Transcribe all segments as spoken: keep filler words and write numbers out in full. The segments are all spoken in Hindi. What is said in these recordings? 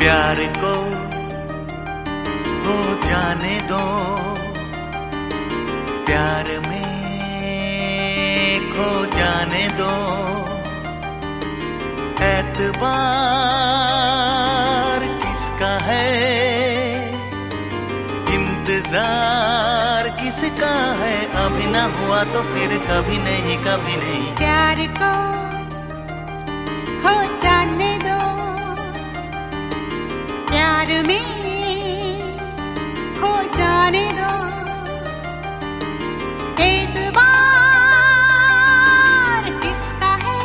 प्यार को हो जाने दो, प्यार में खो जाने दो। एतबार किसका है, इंतजार किसका है। अभी ना हुआ तो फिर कभी नहीं, कभी नहीं। प्यार को हो जाने दो, प्यार में खो जाने दो। एतबार किसका है,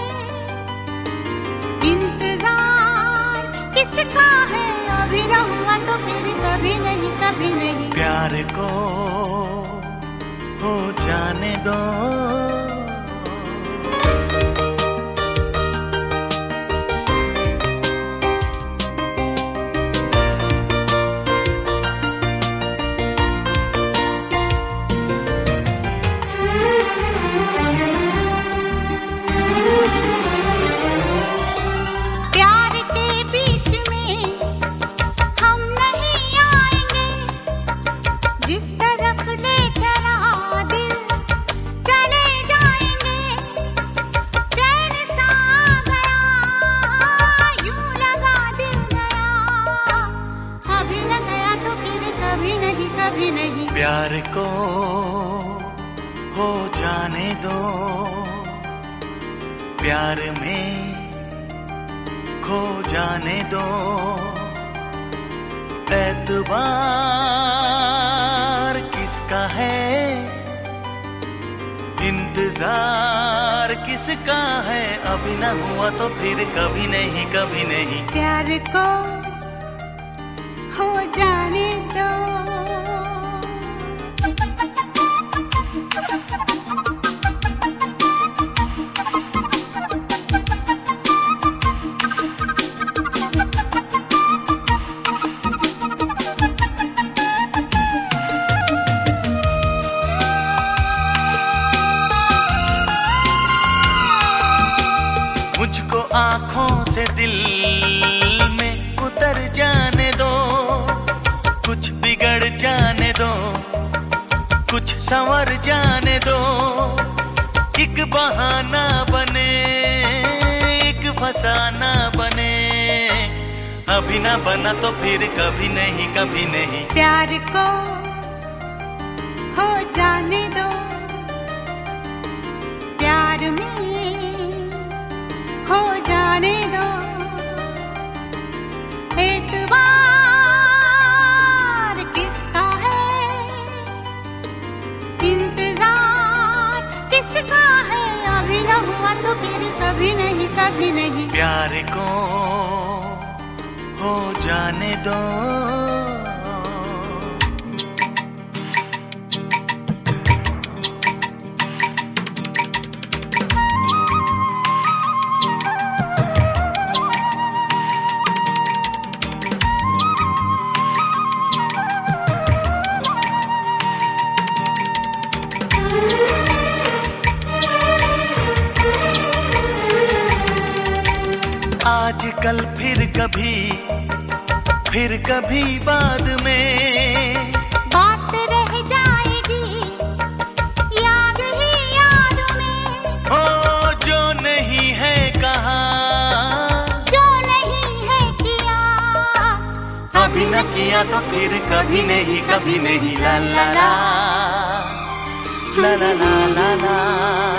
इंतजार किसका है। अभी ना हुआ तो फिर कभी नहीं, कभी नहीं। प्यार को हो जाने दो। जिस तरफ ले चला दिल चले जाएंगे। चैन सा गया यूं लगा दिल गया, अभी न गया तो फिर कभी नहीं, कभी नहीं। प्यार को हो जाने दो, प्यार में खो जाने दो। एतबार किसका है, इंतजार किसका है। अभी ना हुआ तो फिर कभी नहीं, कभी नहीं। प्यार को हो जाने दो। मुझको आँखों से दिल में उतर जाने दो, कुछ बिगड़ जाने दो, कुछ संवर जाने दो। एक बहाना बने, एक फसाना बने। अभी ना बना तो फिर कभी नहीं, कभी नहीं। प्यार को हो जाने दो, प्यार में खो जाने दो। एतबार किसका है, इंतजार किसका है। अभी न हुआ तो फिर कभी नहीं, कभी नहीं। प्यार को हो जाने दो। आज कल फिर कभी, फिर कभी बाद में बात रह जाएगी याद ही याद में। हो जो नहीं है कहा, जो नहीं है किया, अभी न किया तो फिर कभी नहीं, कभी नहीं। ला ला ला ला ला ला ला।